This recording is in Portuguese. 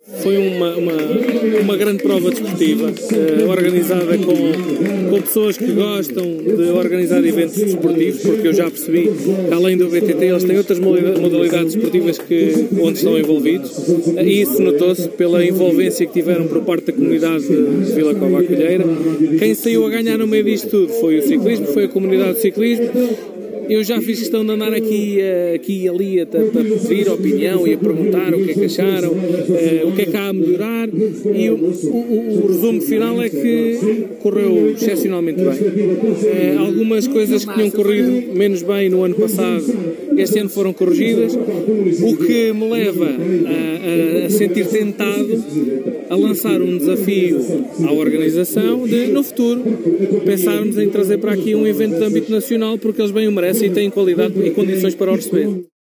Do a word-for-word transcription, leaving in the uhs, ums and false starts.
Foi uma, uma, uma grande prova desportiva, uh, organizada com, com pessoas que gostam de organizar eventos desportivos, porque eu já percebi que além do B T T eles têm outras modalidades desportivas que, onde estão envolvidos, uh, e isso notou-se pela envolvência que tiveram por parte da comunidade de Vila Cova da Colheira. Quem saiu a ganhar no meio disto tudo foi o ciclismo, foi a comunidade de ciclismo. Eu já fiz questão de andar aqui, aqui e ali a, a pedir opinião e a perguntar o que é que acharam, uh, o que é que há a melhorar, e o, o, o resumo final é que correu excepcionalmente bem. Uh, algumas coisas que tinham corrido menos bem no ano passado, este ano foram corrigidas, o que me leva a, a, a sentir tentado a lançar um desafio à organização de, no futuro, pensarmos em trazer para aqui um evento de âmbito nacional, porque eles bem o merecem e têm qualidade e condições para o receber.